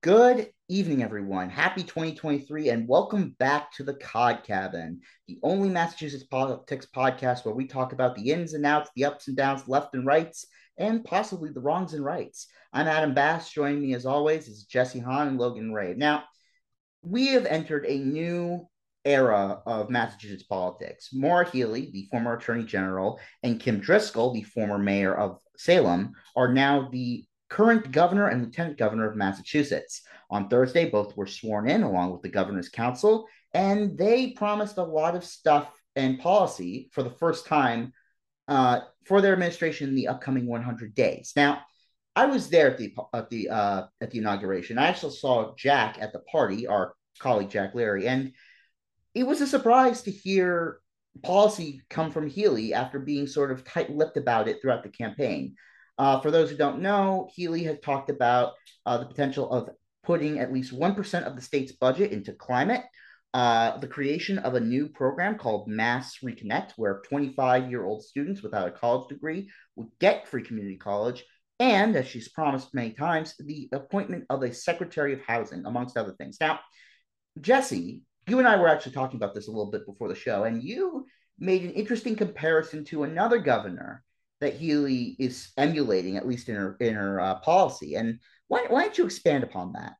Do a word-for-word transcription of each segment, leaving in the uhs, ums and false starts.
Good evening, everyone. Happy twenty twenty-three, and welcome back to the Cod Cabin, the only Massachusetts politics podcast where we talk about the ins and outs, the ups and downs, left and rights, and possibly the wrongs and rights. I'm Adam Bass. Joining me, as always, is Jesse Hahn and Logan Ray. Now, we have entered a new era of Massachusetts politics. Maura Healey, the former Attorney General, and Kim Driscoll, the former mayor of Salem, are now the current governor and lieutenant governor of Massachusetts. On Thursday, both were sworn in along with the governor's council, and they promised a lot of stuff and policy for the first time uh, for their administration in the upcoming one hundred days. Now, I was there at the at the uh, at the inauguration. I actually saw Jack at the party, our colleague Jack Leary, and it was a surprise to hear policy come from Healey after being sort of tight-lipped about it throughout the campaign. Uh, for those who don't know, Healey has talked about uh, the potential of putting at least one percent of the state's budget into climate, uh, the creation of a new program called Mass Reconnect, where twenty-five year old students without a college degree would get free community college, and, as she's promised many times, the appointment of a Secretary of Housing, amongst other things. Now, Jesse, you and I were actually talking about this a little bit before the show, and you made an interesting comparison to another governor that Healey is emulating, at least in her in her uh, policy. And why, why don't you expand upon that?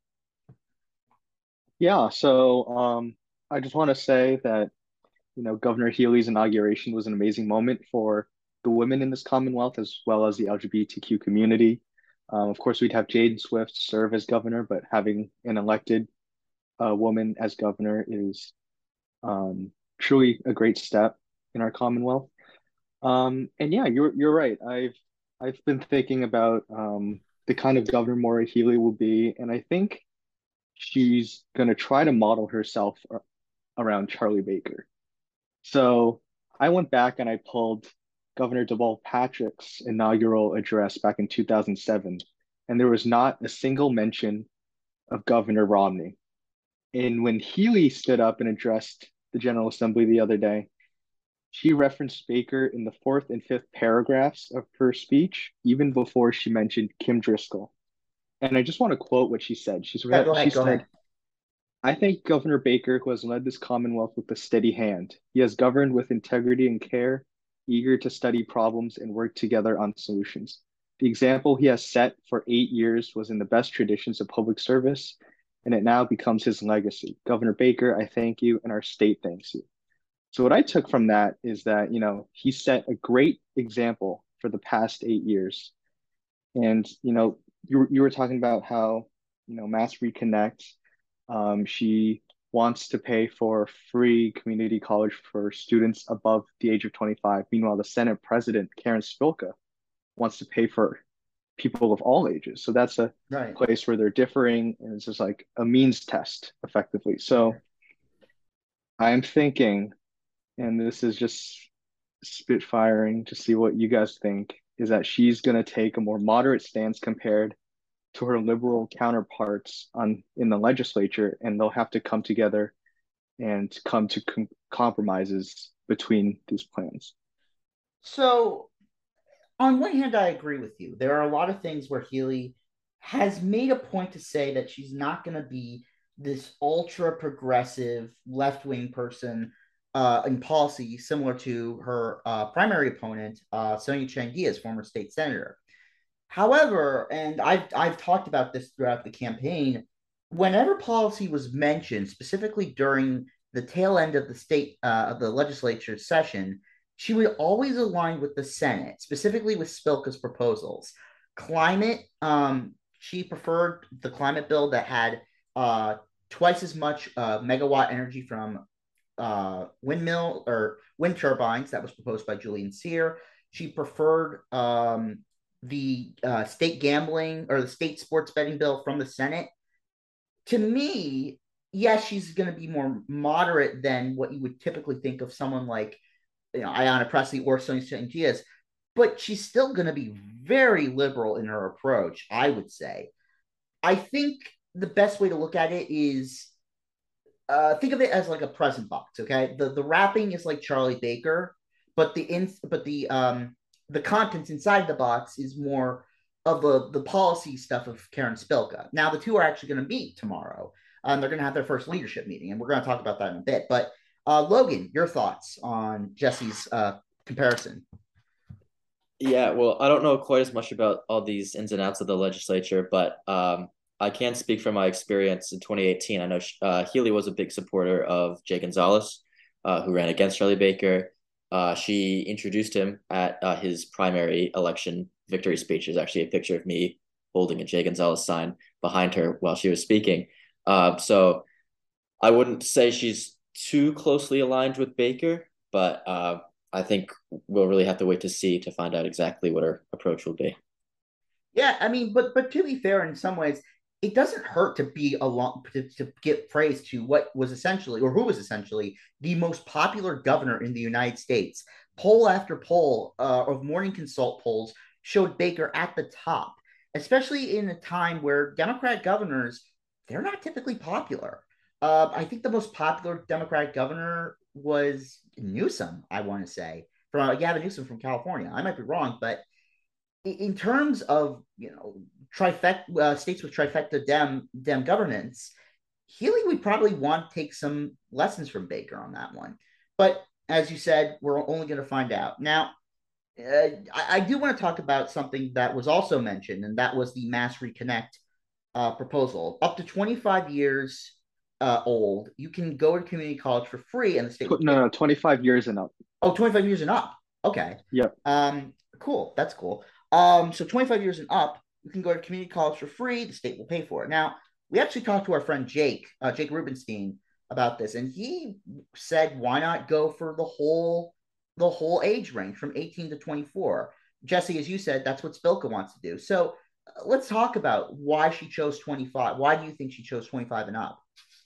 Yeah, so um, I just want to say that, you know, Governor Healey's inauguration was an amazing moment for the women in this Commonwealth as well as the L G B T Q community. Um, of course, we'd have Jaden Swift serve as governor, but having an elected uh, woman as governor is um, truly a great step in our Commonwealth. Um, and yeah, you're you're right. I've I've been thinking about um, the kind of governor Maura Healey will be, and I think she's going to try to model herself around Charlie Baker. So I went back and I pulled Governor Deval Patrick's inaugural address back in two thousand seven, and there was not a single mention of Governor Romney. And when Healey stood up and addressed the General Assembly the other day, she referenced Baker in the fourth and fifth paragraphs of her speech, even before she mentioned Kim Driscoll. And I just want to quote what she said. She's Yeah, re- go she ahead. Go said, ahead. I think Governor Baker, who has led this Commonwealth with a steady hand, he has governed with integrity and care, eager to study problems and work together on solutions. The example he has set for eight years was in the best traditions of public service, and it now becomes his legacy. Governor Baker, I thank you, and our state thanks you. So what I took from that is that, you know, he set a great example for the past eight years. And, you know, you, you were talking about how, you know, Mass Reconnect, um, she wants to pay for free community college for students above the age of twenty-five. Meanwhile, the Senate President, Karen Spilka, wants to pay for people of all ages. So that's a Right. place where they're differing, and it's just like a means test, effectively. Right. So I'm thinking, and this is just spitfiring to see what you guys think, is that she's going to take a more moderate stance compared to her liberal counterparts on in the legislature, and they'll have to come together and come to com- compromises between these plans. So, on one hand, I agree with you. There are a lot of things where Healey has made a point to say that she's not going to be this ultra progressive left wing person uh, in policy, similar to her uh, primary opponent, uh, Sonia Chang Diaz, former state senator. However, and I've I've talked about this throughout the campaign, whenever policy was mentioned, specifically during the tail end of the state uh, of the legislature session, she would always align with the Senate, specifically with Spilka's proposals. Climate, um, she preferred the climate bill that had uh, twice as much uh, megawatt energy from uh, windmill or wind turbines that was proposed by Julian Sear. She preferred um, the uh, state gambling or the state sports betting bill from the Senate. To me, yes, she's going to be more moderate than what you would typically think of someone like you know Ayanna Pressley or Sonia St. Diaz, but she's still going to be very liberal in her approach. I would say. I think the best way to look at it is uh, think of it as like a present box. Okay, the the wrapping is like Charlie Baker, but the in but the um the contents inside the box is more. of the the policy stuff of Karen Spilka. Now the two are actually going to meet tomorrow. Um, they're going to have their first leadership meeting, and we're going to talk about that in a bit. But uh, Logan, your thoughts on Jesse's uh, comparison? Yeah, well, I don't know quite as much about all these ins and outs of the legislature, but um, I can speak from my experience in twenty eighteen. I know uh, Healy was a big supporter of Jay Gonzalez, uh, who ran against Charlie Baker. Uh, she introduced him at uh, his primary election victory speech. There's actually a picture of me holding a Jay Gonzalez sign behind her while she was speaking. Uh, so I wouldn't say she's too closely aligned with Baker, but uh, I think we'll really have to wait to see to find out exactly what her approach will be. Yeah, I mean, but but to be fair, in some ways, it doesn't hurt to be a long to, to get praise to what was essentially, or who was essentially, the most popular governor in the United States. Poll after poll uh, of Morning Consult polls showed Baker at the top, especially in a time where Democrat governors, they're not typically popular. Uh, I think the most popular Democratic governor was Newsom. I want to say from uh, Gavin Newsom from California. I might be wrong, but in terms of you know trifecta uh, states with trifecta dem dem governance, Healy would probably want to take some lessons from Baker on that one. But as you said, we're only going to find out now. Uh, I, I, do want to talk about something that was also mentioned, and that was the Mass Reconnect uh, proposal. Up to twenty-five years uh, old, you can go to community college for free, and the state will No, no, twenty-five years and up. Oh, twenty-five years and up. Okay. Yep. Um, cool. That's cool. Um, so twenty-five years and up, you can go to community college for free. The state will pay for it. Now, we actually talked to our friend Jake, uh, Jake Rubenstein, about this, and he said, why not go for the whole the whole age range from eighteen to twenty-four? Jesse, as you said, that's what Spilka wants to do. So uh, let's talk about why she chose twenty-five. Why do you think she chose twenty-five and up?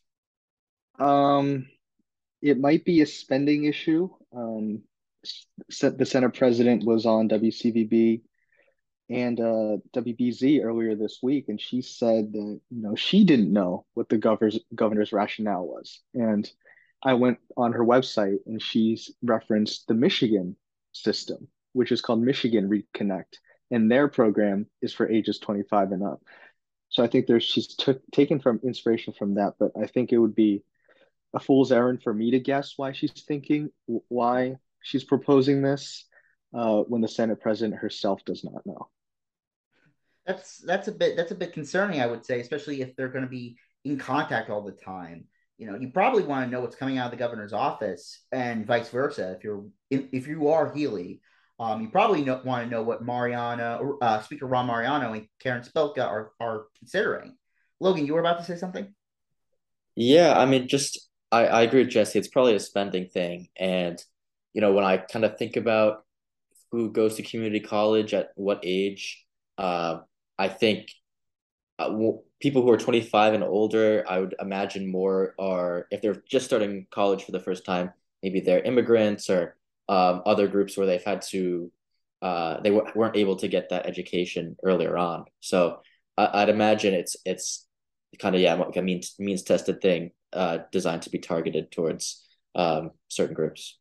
Um, it might be a spending issue. Um, the Senate president was on W C V B and uh, W B Z earlier this week, and she said that you know she didn't know what the governor's governor's rationale was. And I went on her website, and she's referenced the Michigan system, which is called Michigan Reconnect, and their program is for ages twenty-five and up. So I think there's she's took taken from inspiration from that, but I think it would be a fool's errand for me to guess why she's thinking why she's proposing this uh, when the Senate president herself does not know. That's that's a bit that's a bit concerning, I would say, especially if they're going to be in contact all the time. You know, you probably want to know what's coming out of the governor's office, and vice versa. If you're if you are Healy, um, you probably know, want to know what Mariana, uh, Speaker Ron Mariano, and Karen Spilka are are considering. Logan, you were about to say something. Yeah, I mean, just I, I agree with Jesse. It's probably a spending thing. And, you know, when I kind of think about who goes to community college at what age, uh, I think uh, w- people who are twenty-five and older, I would imagine more are, if they're just starting college for the first time, maybe they're immigrants or um, other groups where they've had to, uh, they w- weren't able to get that education earlier on. So I- I'd imagine it's, it's kind of, yeah, like a means, means tested thing uh, designed to be targeted towards um, certain groups.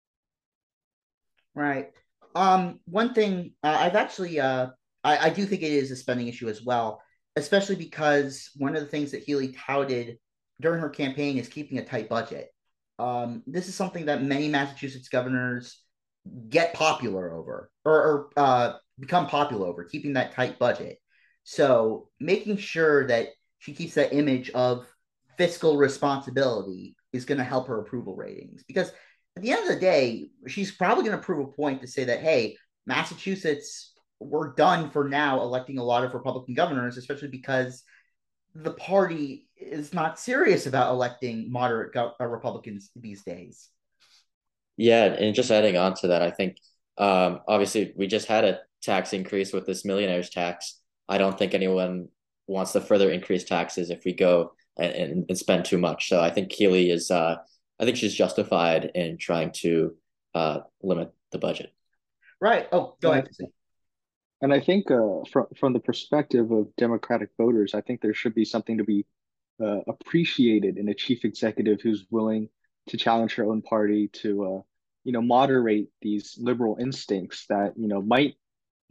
Right. Um, one thing uh, I've actually, uh, I, I do think it is a spending issue as well, especially because one of the things that Healy touted during her campaign is keeping a tight budget. Um, this is something that many Massachusetts governors get popular over or, or uh, become popular over, keeping that tight budget. So making sure that she keeps that image of fiscal responsibility is going to help her approval ratings because at the end of the day, she's probably going to prove a point to say that, hey, Massachusetts, we're done for now electing a lot of Republican governors, especially because the party is not serious about electing moderate go- uh, Republicans these days. Yeah, and just adding on to that, I think um, obviously we just had a tax increase with this millionaires tax. I don't think anyone wants to further increase taxes if we go and, and, and spend too much. So I think Keeley is, uh, I think she's justified in trying to uh, limit the budget. Right. Oh, go And I, ahead. and I think uh, from from the perspective of Democratic voters, I think there should be something to be uh, appreciated in a chief executive who's willing to challenge her own party to, uh, you know, moderate these liberal instincts that, you know, might, you know,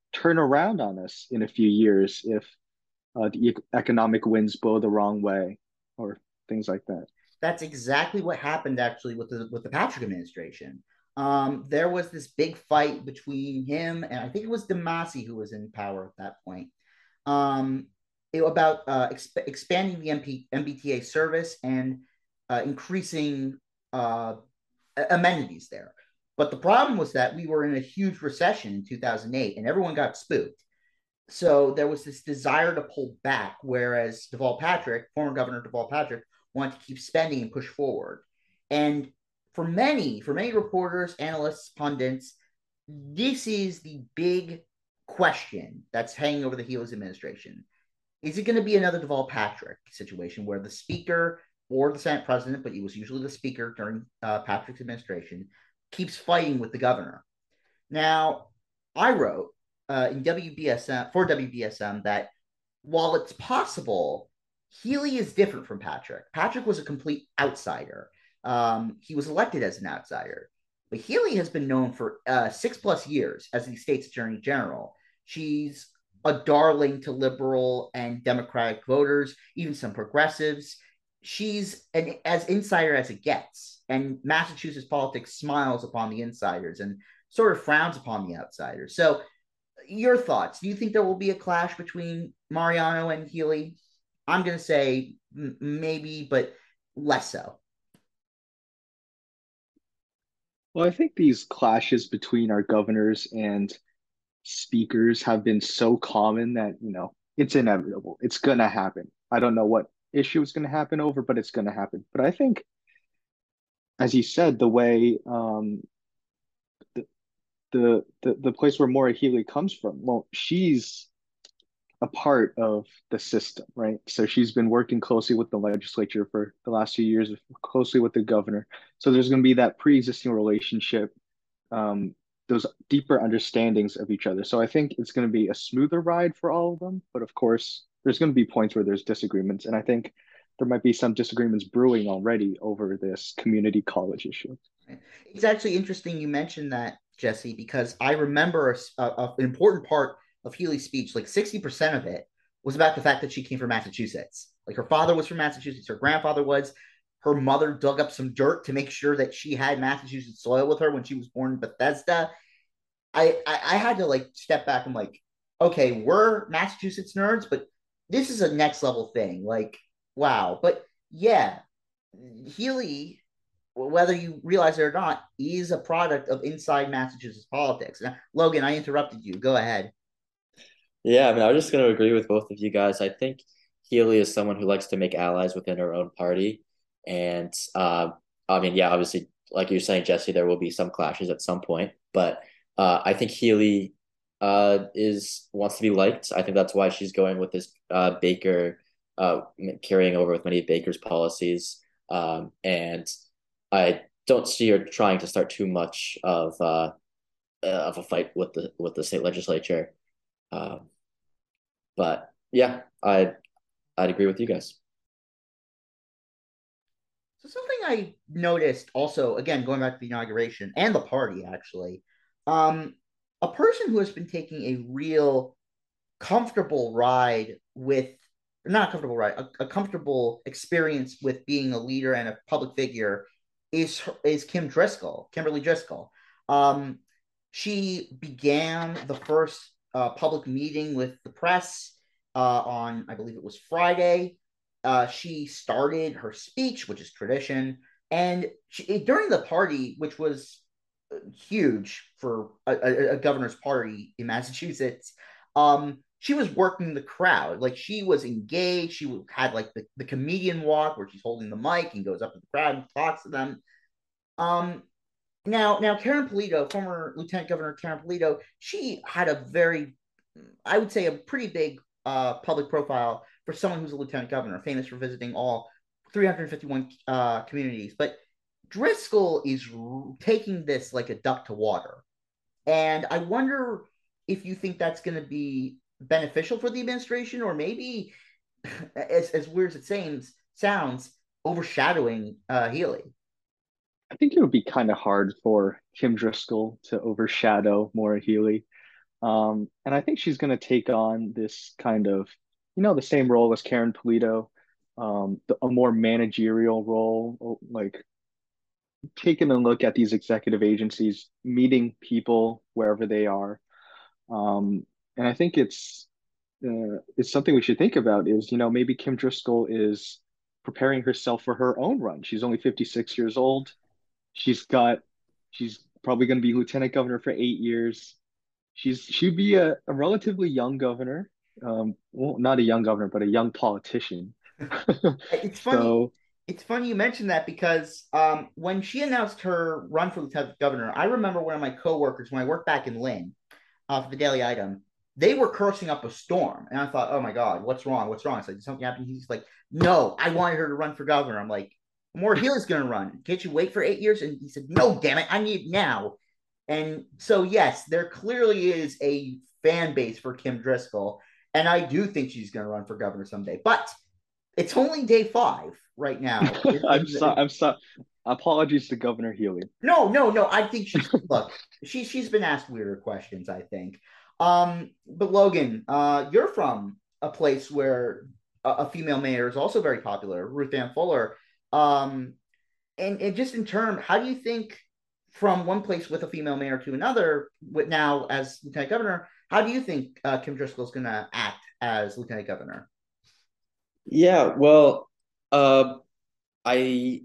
turn around on us in a few years if uh, the e- economic winds blow the wrong way or things like that. That's exactly what happened actually with the with the Patrick administration. Um, there was this big fight between him and I think it was Demasi who was in power at that point. Um, it, about uh, exp- expanding the M P- M B T A service and uh, increasing uh, amenities there. But the problem was that we were in a huge recession in two thousand eight and everyone got spooked. So there was this desire to pull back, whereas Deval Patrick, former Governor Deval Patrick, wanted to keep spending and push forward. And for many, for many reporters, analysts, pundits, this is the big question that's hanging over the heels administration. Is it going to be another Deval Patrick situation where the speaker or the Senate president, but he was usually the speaker during uh, Patrick's administration, keeps fighting with the governor? Now, I wrote uh, in W B S M for W B S M that while it's possible, Healy is different from Patrick. Patrick was a complete outsider. Um, he was elected as an outsider, but Healy has been known for uh, six plus years as the state's attorney general. She's a darling to liberal and Democratic voters, even some progressives. She's an as insider as it gets, and Massachusetts politics smiles upon the insiders and sort of frowns upon the outsiders. So, your thoughts? Do you think there will be a clash between Mariano and Healy? I'm going to say m- maybe, but less so. Well, I think these clashes between our governors and speakers have been so common that, you know, it's inevitable. It's going to happen. I don't know what issue it's going to happen over, but it's going to happen. But I think, as you said, the way um, the, the the the place where Maura Healey comes from, well, she's a part of the system, right? So she's been working closely with the legislature for the last few years, closely with the governor. So there's going to be that pre-existing relationship, um, those deeper understandings of each other. So I think it's going to be a smoother ride for all of them. But of course, there's going to be points where there's disagreements. And I think there might be some disagreements brewing already over this community college issue. It's actually interesting you mentioned that, Jesse, because I remember a, a, an important part of Healy's speech, like sixty percent of it was about the fact that she came from Massachusetts. Like her father was from Massachusetts, her grandfather was. Her mother dug up some dirt to make sure that she had Massachusetts soil with her when she was born in Bethesda. I, I, I had to like step back and like, okay, we're Massachusetts nerds, but this is a next level thing. Like, wow. But yeah, Healy, whether you realize it or not, is a product of inside Massachusetts politics. Now, Logan, I interrupted you. Go ahead. Yeah, I mean, I was just going to agree with both of you guys. I think Healy is someone who likes to make allies within her own party. And uh, I mean, yeah, obviously, like you're saying, Jesse, there will be some clashes at some point. But uh, I think Healy uh, is wants to be liked. I think that's why she's going with this uh, Baker, uh, carrying over with many of Baker's policies. Um, and I don't see her trying to start too much of uh, of a fight with the with the state legislature. Um, but yeah, I I'd agree with you guys. So something I noticed also, again, going back to the inauguration and the party, actually, um, a person who has been taking a real comfortable ride with, not a comfortable ride, a, a comfortable experience with being a leader and a public figure is is Kim Driscoll, Kimberly Driscoll. Um, she began the first uh, public meeting with the press uh, on, I believe it was Friday. Uh, she started her speech, which is tradition, and she, during the party, which was huge for a, a, a governor's party in Massachusetts, um, she was working the crowd. Like she was engaged. She had like the, the comedian walk where she's holding the mic and goes up to the crowd and talks to them. Um, now, now Karen Polito, former Lieutenant Governor Karen Polito, she had a very, I would say, a pretty big uh, public profile for someone who's a lieutenant governor, famous for visiting all three hundred fifty-one uh, communities. But Driscoll is r- taking this like a duck to water. And I wonder if you think that's going to be beneficial for the administration or maybe, as, as weird as it seems, sounds, overshadowing uh, Healy. I think it would be kind of hard for Kim Driscoll to overshadow Maura Healey. Um, and I think she's going to take on this kind of, you know, the same role as Karen Polito, um, the, a more managerial role, like taking a look at these executive agencies, meeting people wherever they are. Um, and I think it's uh, it's something we should think about is, you know, maybe Kim Driscoll is preparing herself for her own run. She's only fifty-six years old. She's got, she's probably going to be lieutenant governor for eight years. She's, she'd be a, a relatively young governor. Um, well, not a young governor, but a young politician. It's funny. So, It's funny you mentioned that because um, when she announced her run for lieutenant governor, I remember one of my coworkers when I worked back in Lynn uh, for the Daily Item. They were cursing up a storm, and I thought, "Oh my God, what's wrong? What's wrong?" It's like something happened. He's like, "No, I wanted her to run for governor." I'm like, "Maura Healey's going to run. Can't you wait for eight years?" And he said, "No, damn it, I need it now." And so, yes, there clearly is a fan base for Kim Driscoll, and I do think she's going to run for governor someday. But it's only day five right now. In, I'm in sorry. the, I'm sorry. Apologies to Governor Healy. no, no, no. I think she's look. She she's been asked weirder questions. I think. Um, but Logan, uh, you're from a place where a, a female mayor is also very popular, Ruth Ann Fuller. Um, and and just in terms, how do you think from one place with a female mayor to another, with now as lieutenant governor, how do you think uh, Kim Driscoll is going to act as lieutenant governor? Yeah, well, uh, I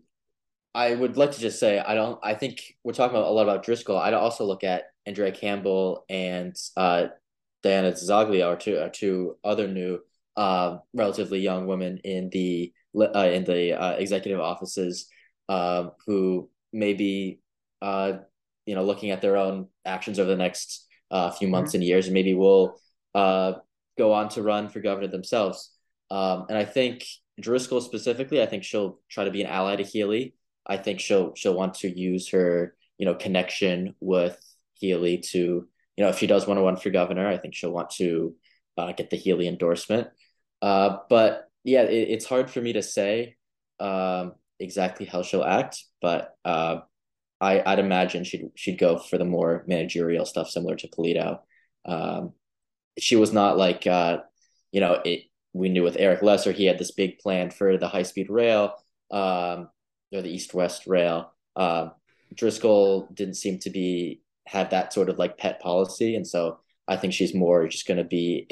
I would like to just say I don't. I think we're talking about a lot about Driscoll. I also look at Andrea Campbell and uh, Diana Zaglia, are two are two other new, uh, relatively young women in the uh, in the uh, executive offices, uh, who may be, uh, you know, looking at their own actions over the next uh, few months Mhm. and years, and maybe will uh, go on to run for governor themselves. Um, and I think Driscoll specifically, I think she'll try to be an ally to Healy. I think she'll she'll want to use her, you know, connection with Healy to, you know, if she does want to run for governor, I think she'll want to uh, get the Healy endorsement. Uh, but yeah, it, it's hard for me to say um, exactly how she'll act, but uh, I, I'd imagine she'd she'd go for the more managerial stuff, similar to Polito. Um, she was not like, uh, you know, it. We knew with Eric Lesser, he had this big plan for the high speed rail, um, or the east west rail. Uh, Driscoll didn't seem to be have that sort of like pet policy, and so I think she's more just going to be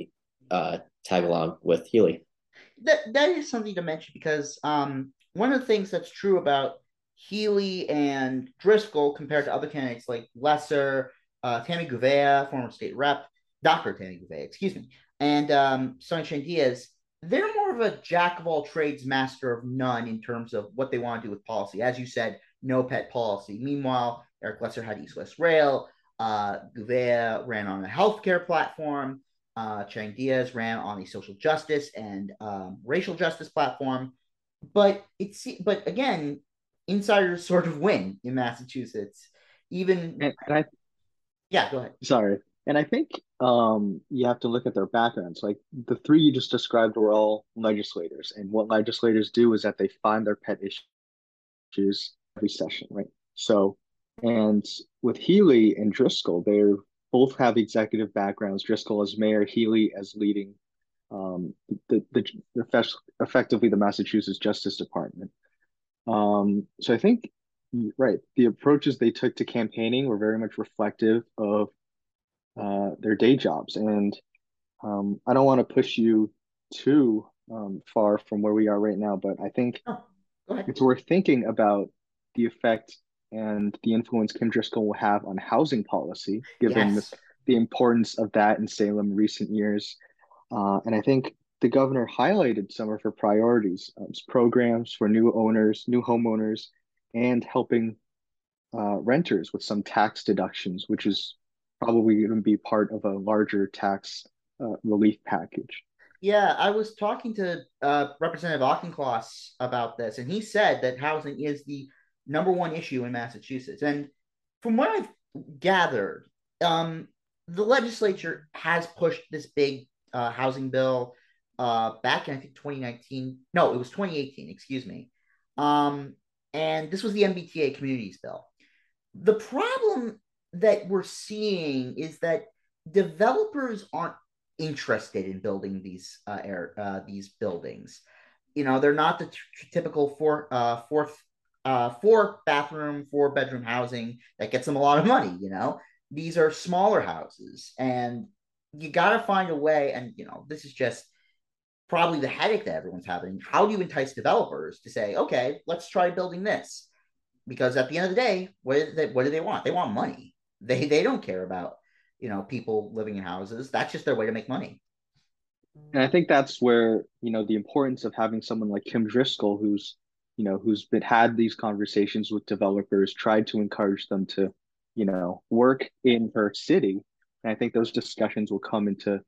a uh, tag along with Healy. That that is something to mention because um, one of the things that's true about Healy and Driscoll compared to other candidates like Lesser, uh, Tammy Gouveia, former state rep, Doctor Tammy Gouveia, excuse me, and um, Sunshine Diaz, they're more of a jack of all trades, master of none in terms of what they want to do with policy. As you said, no pet policy. Meanwhile, Eric Lesser had East West Rail. Uh, Gouveia ran on a healthcare platform. Uh, Chang Diaz ran on a social justice and um, racial justice platform, but it's but again, insiders sort of win in Massachusetts. Even And, and I yeah, go ahead. sorry. And I think um, you have to look at their backgrounds. Like the three you just described were all legislators, and what legislators do is that they find their pet issues every session, right? So, and with Healy and Driscoll, they both have executive backgrounds. Driscoll as mayor, Healy as leading um, the, the, the effectively the Massachusetts Justice Department. Um, so I think, right, the approaches they took to campaigning were very much reflective of uh, their day jobs. And um, I don't want to push you too um, far from where we are right now, but I think Oh, go ahead. it's worth thinking about the effect and the influence Kim Driscoll will have on housing policy, given the, Yes. the importance of that in Salem in recent years. Uh, and I think the governor highlighted some of her priorities, um, programs for new owners, new homeowners, and helping uh, renters with some tax deductions, which is probably going to be part of a larger tax uh, relief package. Yeah, I was talking to uh, Representative Auchincloss about this, and he said that housing is the number one issue in Massachusetts. And from what I've gathered, um, the legislature has pushed this big uh, housing bill uh, back in, I think, twenty nineteen. No, it was twenty eighteen, excuse me. Um, and this was the M B T A Communities Bill. The problem that we're seeing is that developers aren't interested in building these uh, air uh, these buildings. You know, they're not the t- typical four uh fourth uh four bathroom, four bedroom housing that gets them a lot of money, you know. These are smaller houses, and you got to find a way. And you know, this is just probably the headache that everyone's having. How do you entice developers to say, okay, let's try building this? Because at the end of the day, what do they, what do they want? They want money. They they don't care about, you know, people living in houses. That's just their way to make money. And I think that's where, you know, the importance of having someone like Kim Driscoll, who's, you know, who's been had these conversations with developers, tried to encourage them to, you know, work in her city. And I think those discussions will come into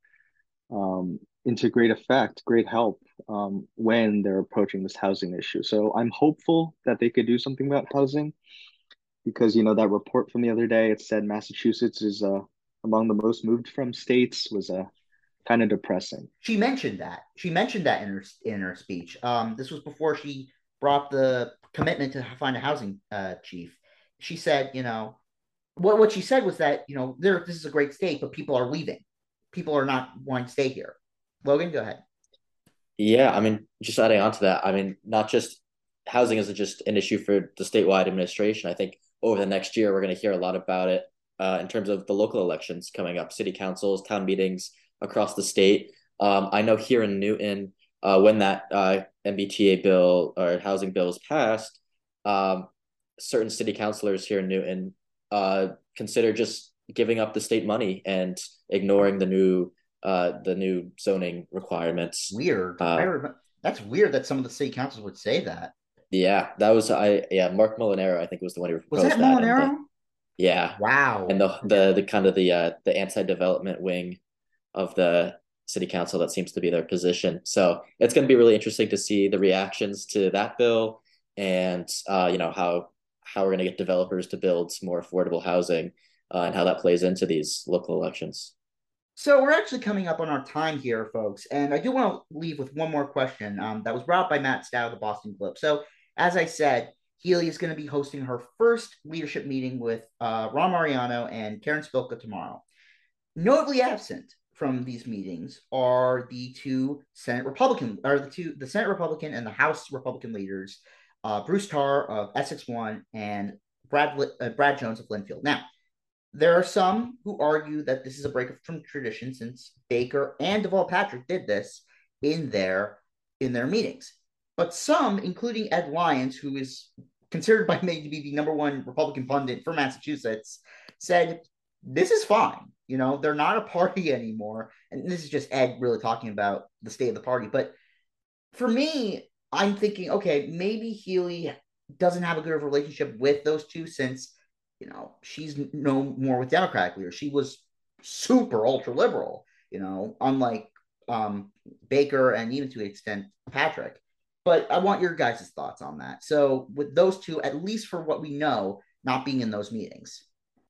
um, into great effect, great help um, when they're approaching this housing issue. So I'm hopeful that they could do something about housing because, you know, that report from the other day, it said Massachusetts is uh, among the most moved from states was uh, kind of depressing. She mentioned that. She mentioned that in her in her speech. Um, this was before she brought the commitment to find a housing uh, chief. She said, you know, what what she said was that, you know, there this is a great state, but people are leaving. People are not wanting to stay here. Logan, go ahead. Yeah, I mean, just adding on to that, I mean, not just housing isn't just an issue for the statewide administration. I think over the next year, we're going to hear a lot about it uh, in terms of the local elections coming up, city councils, town meetings across the state. Um, I know here in Newton, uh, when that uh, M B T A bill or housing bill is passed, um, certain city councilors here in Newton uh, consider just giving up the state money and ignoring the new uh, the new zoning requirements. Weird. I Uh, remember, that's weird that some of the city councils would say that. yeah, that was I. Yeah, Mark Molinaro, I think was the one who Was proposed that that, and the Molinaro? yeah, and Wow. the Okay. the the kind of the uh, the anti-development wing of the city council that seems to be their position. So it's going to be really interesting to see the reactions to that bill, and uh, you know how how we're going to get developers to build more affordable housing, uh, and how that plays into these local elections. So we're actually coming up on our time here, folks, and I do want to leave with one more question um, that was brought up by Matt Stout of the Boston Globe. So, as I said, Healy is going to be hosting her first leadership meeting with uh, Ron Mariano and Karen Spilka tomorrow. Notably absent from these meetings are the two Senate Republican, or the two the Senate Republican and the House Republican leaders, uh, Bruce Tarr of Essex One and Brad uh, Brad Jones of Linfield. Now, there are some who argue that this is a break from tradition since Baker and Deval Patrick did this in their in their meetings. But some, including Ed Lyons, who is considered by many to be the number one Republican pundit for Massachusetts, said this is fine. You know, they're not a party anymore. And this is just Ed really talking about the state of the party. But for me, I'm thinking, okay, maybe Healy doesn't have a good relationship with those two since, you know, she's no more with Democratic leaders. She was super ultra liberal, you know, unlike um, Baker and even to an extent Patrick. But I want your guys' thoughts on that. So with those two, at least for what we know, not being in those meetings.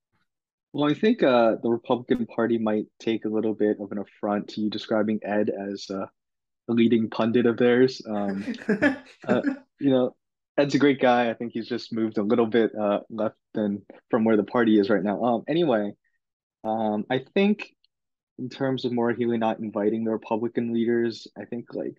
Well, I think uh, the Republican Party might take a little bit of an affront to you describing Ed as uh, a leading pundit of theirs. Um, uh, you know, Ed's a great guy. I think he's just moved a little bit uh, left than from where the party is right now. Um, anyway, um, I think in terms of Maura Healey not inviting the Republican leaders, I think like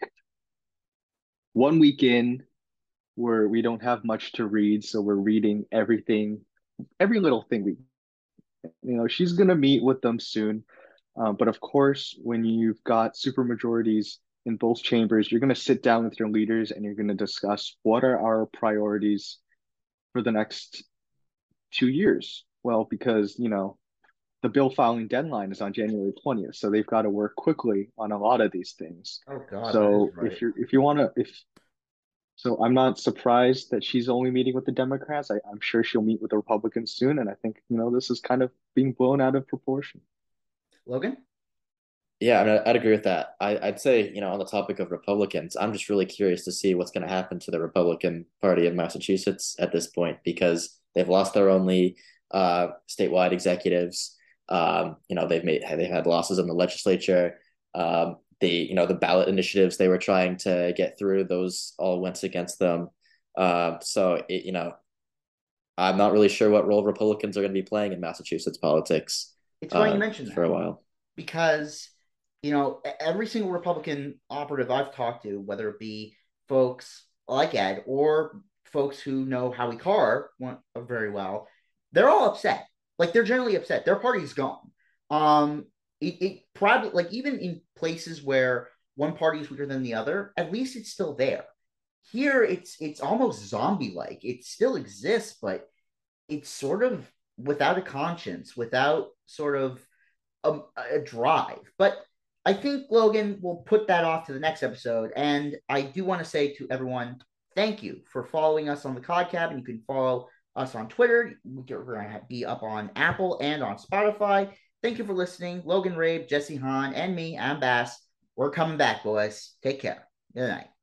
one week in, where we don't have much to read, so we're reading everything, every little thing we, you know, she's gonna meet with them soon. Uh, but of course, when you've got super majorities in both chambers, you're going to sit down with your leaders and you're going to discuss what are our priorities for the next two years. Well, because, you know, the bill filing deadline is on January twentieth, so they've got to work quickly on a lot of these things. Oh God, that is So right. if you're if you want to if so I'm not surprised that she's only meeting with the Democrats. I, I'm sure she'll meet with the Republicans soon, and I think, you know, this is kind of being blown out of proportion. Logan? Yeah, I mean, I'd agree with that. I, I'd say, you know, on the topic of Republicans, I'm just really curious to see what's going to happen to the Republican Party in Massachusetts at this point because they've lost their only uh, statewide executives. Um, you know, they've made they've had losses in the legislature. Um, the you know the ballot initiatives they were trying to get through, those all went against them. Um, so it, you know, I'm not really sure what role Republicans are going to be playing in Massachusetts politics It's funny you uh, mentioned for that a while. because, you know, e- every single Republican operative I've talked to, whether it be folks like Ed or folks who know Howie Carr very well, they're all upset. Like they're generally upset. Their party's gone. Um, it, it probably like even in places where one party is weaker than the other, at least it's still there. Here, it's it's almost zombie-like. It still exists, but it's sort of without a conscience, without sort of a, a drive. But I think Logan will put that off to the next episode. And I do want to say to everyone, thank you for following us on the Codcab, and you can follow us on Twitter. We're going to be up on Apple and on Spotify. Thank you for listening. Logan Rabe, Jesse Hahn, and me, I'm Bass. We're coming back, boys. Take care. Good night.